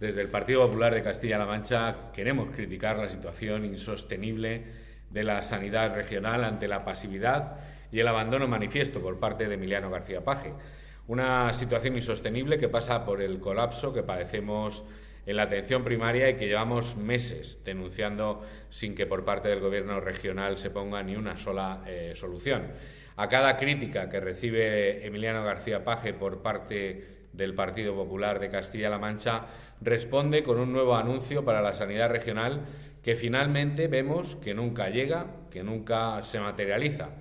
Desde el Partido Popular de Castilla-La Mancha queremos criticar la situación insostenible de la sanidad regional ante la pasividad y el abandono manifiesto por parte de Emiliano García Paje. Una situación insostenible que pasa por el colapso que padecemos en la atención primaria y que llevamos meses denunciando sin que por parte del Gobierno regional se ponga ni una sola solución. A cada crítica que recibe Emiliano García Paje por parte del Partido Popular de Castilla-La Mancha responde con un nuevo anuncio para la sanidad regional que finalmente vemos que nunca llega, que nunca se materializa.